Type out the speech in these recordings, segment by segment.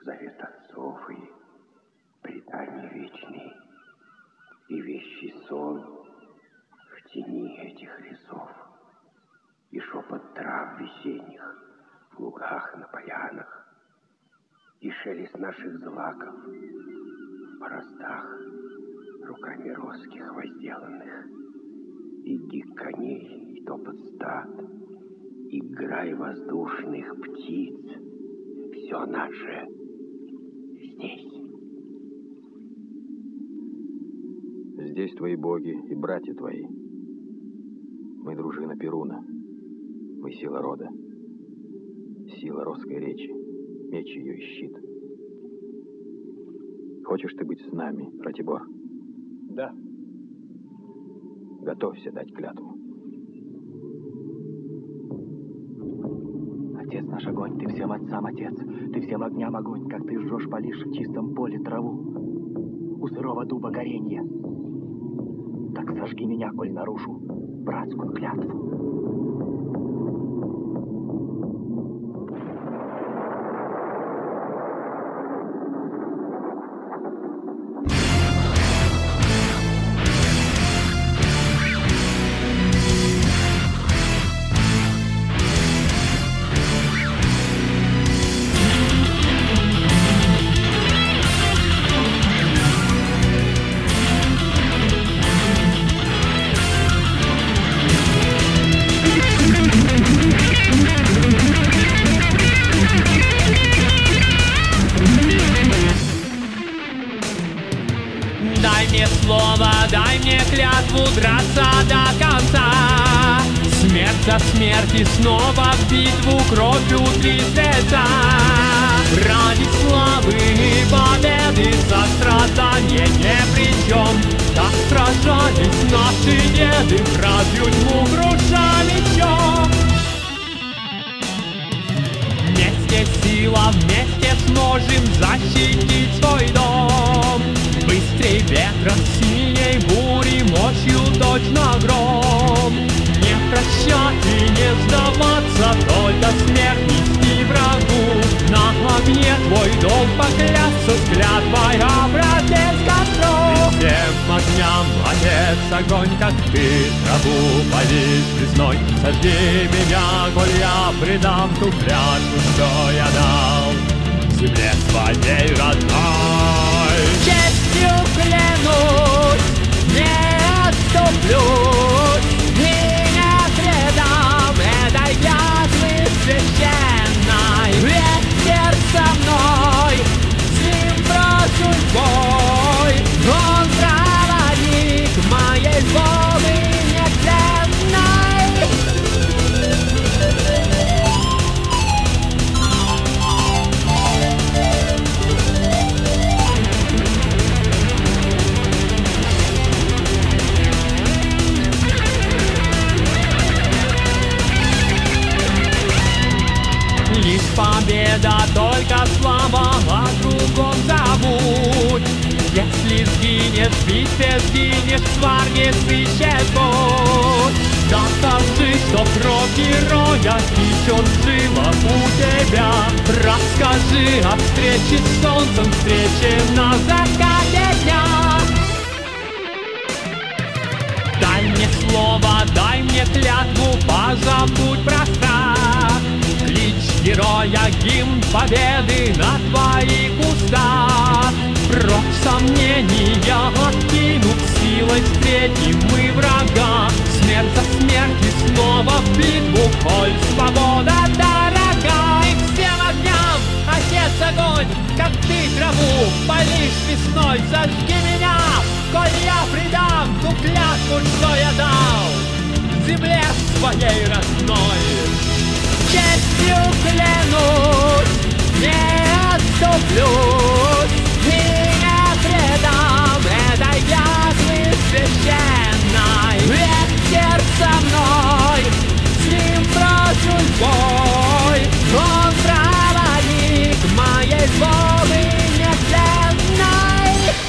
завет отцов и предания вечные, и вещий сон в тени этих лесов, и шепот трав весенних в лугах на полянах, и шелест наших злаков в бороздах руками роских возделанных, и гик коней, и топот стад, и грай воздушных птиц. Все наше здесь. Здесь твои боги и братья твои. Мы дружина Перуна. Мы сила рода. Сила росской речи. Меч ее и щит. Хочешь ты быть с нами, Ратибор? Да. Готовься дать клятву. Отец наш огонь, ты всем отцам отец, ты всем огням огонь, как ты жжешь, полишь в чистом поле траву. У сырого дуба горенье. Так сожги меня, коль нарушу братскую клятву. Дай мне клятву драться до конца. Смерть за смерть и снова в битву кровью трясется. Ради славы и победы сострадание ни при чем. Так сражались наши деды, вражью тьму круша мечом. Вместе сила, вместе сможем защитить свой дом. Быстрей ветра, синей бури, мощью точно гром. Не прощать и не сдаваться, только смерть нести врагу. На огне твой долг поклясться, с клятвой обратить к костру. Всем огням, отец, огонь, как ты траву полишь весной. Сожги меня, коль я предам ту клятву, что я дал земле своей родной. Честью клянусь, не отступлюсь и не предам этой клятвы священной. Ветер со мной, с ним брошусь в бой. Он проводник моей злобы нетленной. Лишь победа, только слава, о другом забудь. Если сгинешь в битве, сгинешь в сварге, сыщешь путь. Докажи, что кровь героя течет в жилах у тебя. Расскажи о встрече с солнцем, встрече на закате дня. Дай мне слово, дай мне клятву, позабудь про страх. Клич героя, гимн победы на твоих устах. Прочь сомнения откинув, силой встретим мы врага. Смерть за смерть и снова в битву, коль свобода дорога. И всем огням, отец, огонь, как ты траву полишь весной. Зажги меня, коль я предам ту клятву, что я дал земле своей родной. Честью клянусь, не отступлюсь и не предам этой клятвы священной. Ветер со мной, с ним брошусь в бой. Он проводник моей злобы нетленной.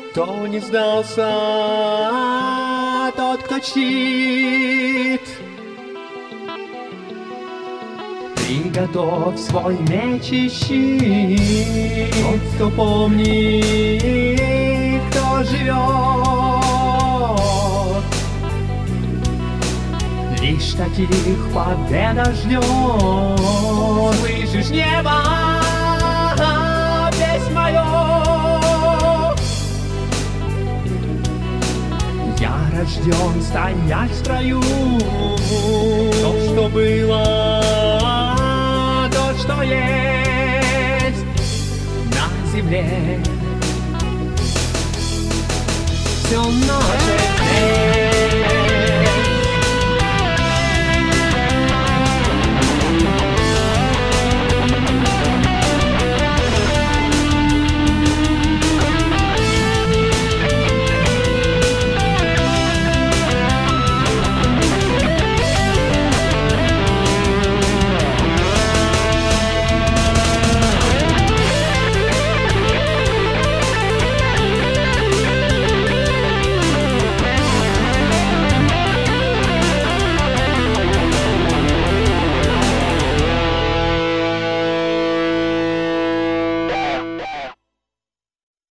Кто не сдался, тот, кто чтит. Приготовь свой меч и щит. Тот, кто помнит, кто живет, лишь таких победа ждет. Слышишь, небо, весь мое. Я рожден стоять в строю,